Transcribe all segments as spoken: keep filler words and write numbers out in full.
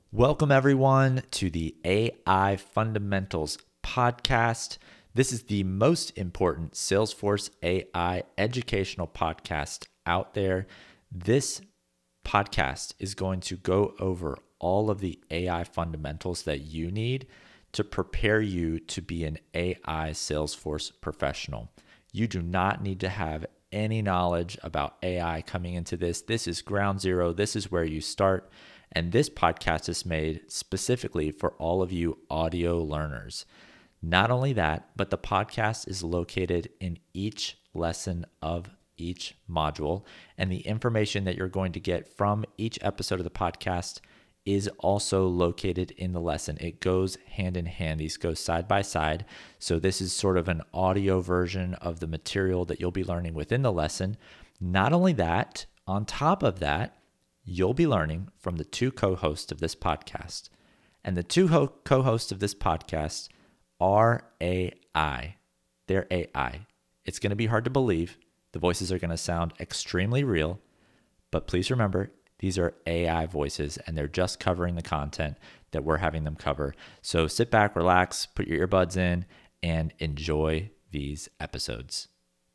Welcome, everyone, to the A I Fundamentals podcast. This is the most important Salesforce A I educational podcast out there. This podcast is going to go over all of the A I fundamentals that you need to prepare you to be an A I Salesforce professional. You do not need to have any knowledge about A I coming into this. This is ground zero. This is where you start. And this podcast is made specifically for all of you audio learners. Not only that, but the podcast is located in each lesson of each module. And the information that you're going to get from each episode of the podcast is also located in the lesson. It goes hand in hand. These go side by side. So this is sort of an audio version of the material that you'll be learning within the lesson. Not only that, on top of that, you'll be learning from the two co-hosts of this podcast. And the two ho- co-hosts of this podcast are A I. They're A I. It's going to be hard to believe. The voices are going to sound extremely real. But please remember, these are A I voices, and they're just covering the content that we're having them cover. So sit back, relax, put your earbuds in, and enjoy these episodes.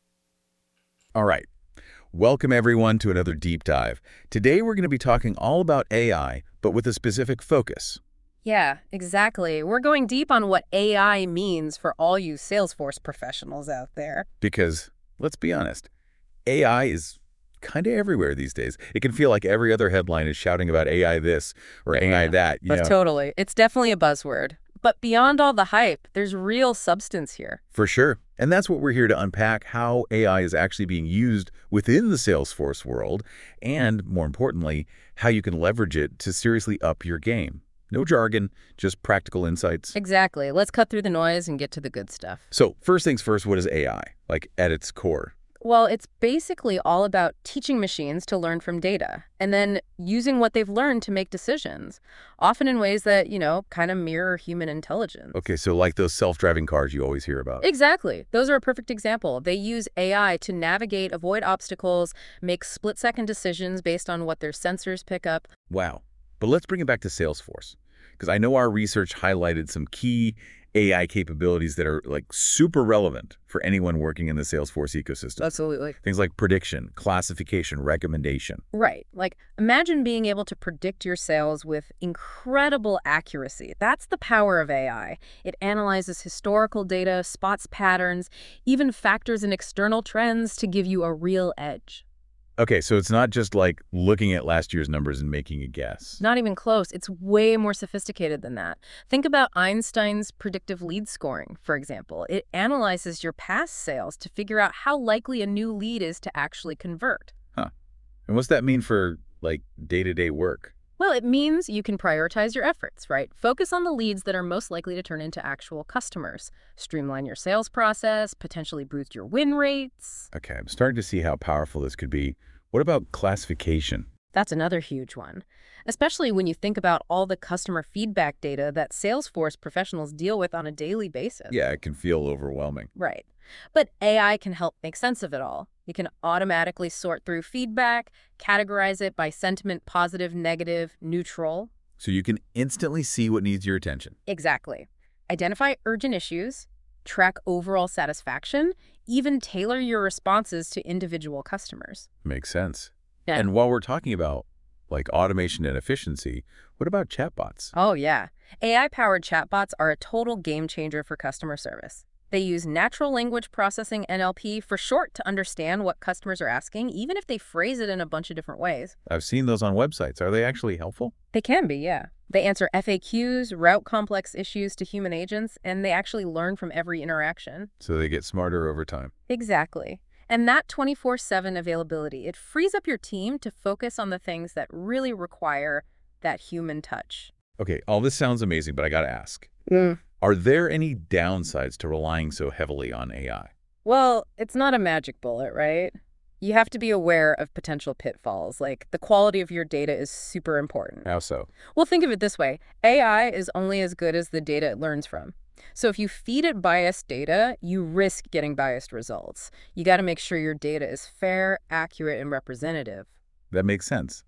All right. Welcome, everyone, to another deep dive. Today, we're going to be talking all about A I, but with a specific focus. Yeah, exactly. We're going deep on what A I means for all you Salesforce professionals out there. Because, let's be honest, A I is kind of everywhere these days. It can feel like every other headline is shouting about A I this or A I Yeah, that. You But know. totally. It's definitely a buzzword. But beyond all the hype, there's real substance here. For sure. And that's what we're here to unpack, how A I is actually being used within the Salesforce world, and more importantly, how you can leverage it to seriously up your game. No jargon, just practical insights. Exactly. Let's cut through the noise and get to the good stuff. So first things first, what is A I, like at its core? Well, it's basically all about teaching machines to learn from data and then using what they've learned to make decisions, often in ways that, you know, kind of mirror human intelligence. Okay, so like those self-driving cars you always hear about. Exactly. Those are a perfect example. They use A I to navigate, avoid obstacles, make split-second decisions based on what their sensors pick up. Wow. But let's bring it back to Salesforce, because I know our research highlighted some key A I capabilities that are like super relevant for anyone working in the Salesforce ecosystem. Absolutely. Things like prediction, classification, recommendation. Right. Like, imagine being able to predict your sales with incredible accuracy. That's the power of A I. It analyzes historical data, spots patterns, even factors in external trends to give you a real edge. Okay, so it's not just like looking at last year's numbers and making a guess. Not even close. It's way more sophisticated than that. Think about Einstein's predictive lead scoring, for example. It analyzes your past sales to figure out how likely a new lead is to actually convert. Huh. And what's that mean for, like, day-to-day work? Well, it means you can prioritize your efforts, right? Focus on the leads that are most likely to turn into actual customers. Streamline your sales process, potentially boost your win rates. Okay, I'm starting to see how powerful this could be. What about classification? That's another huge one, especially when you think about all the customer feedback data that Salesforce professionals deal with on a daily basis. Yeah, it can feel overwhelming. Right. But A I can help make sense of it all. You can automatically sort through feedback, categorize it by sentiment, positive, negative, neutral. So you can instantly see what needs your attention. Exactly. Identify urgent issues, track overall satisfaction, even tailor your responses to individual customers. Makes sense. Yeah. And while we're talking about, like, automation and efficiency, what about chatbots? Oh, yeah. A I-powered chatbots are a total game changer for customer service. They use natural language processing, N L P, for short to understand what customers are asking, even if they phrase it in a bunch of different ways. I've seen those on websites. Are they actually helpful? They can be, yeah. They answer F A Qs, route complex issues to human agents, and they actually learn from every interaction. So they get smarter over time. Exactly. And that twenty-four seven availability, it frees up your team to focus on the things that really require that human touch. Okay, all this sounds amazing, but I gotta ask. Mm. Are there any downsides to relying so heavily on A I? Well, it's not a magic bullet, right? You have to be aware of potential pitfalls, like the quality of your data is super important. How so? Well, think of it this way. A I is only as good as the data it learns from. So if you feed it biased data, you risk getting biased results. You got to make sure your data is fair, accurate, and representative. That makes sense.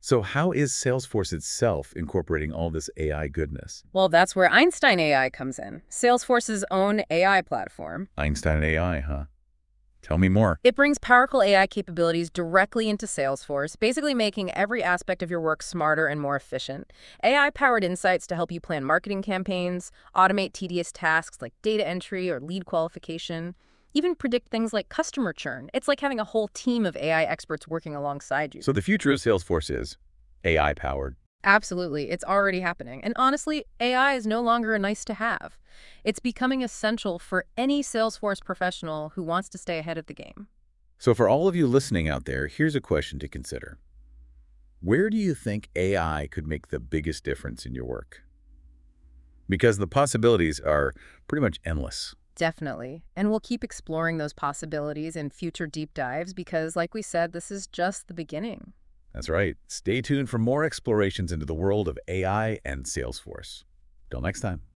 So how is Salesforce itself incorporating all this A I goodness? Well, that's where Einstein A I comes in, Salesforce's own A I platform. Einstein A I, huh? Tell me more. It brings powerful A I capabilities directly into Salesforce, basically making every aspect of your work smarter and more efficient. A I-powered insights to help you plan marketing campaigns, automate tedious tasks like data entry or lead qualification, even predict things like customer churn. It's like having a whole team of A I experts working alongside you. So the future of Salesforce is A I-powered. Absolutely. It's already happening. And honestly, A I is no longer a nice to have. It's becoming essential for any Salesforce professional who wants to stay ahead of the game. So for all of you listening out there, here's a question to consider. Where do you think A I could make the biggest difference in your work? Because the possibilities are pretty much endless. Definitely. And we'll keep exploring those possibilities in future deep dives because, like we said, this is just the beginning. That's right. Stay tuned for more explorations into the world of A I and Salesforce. Till next time.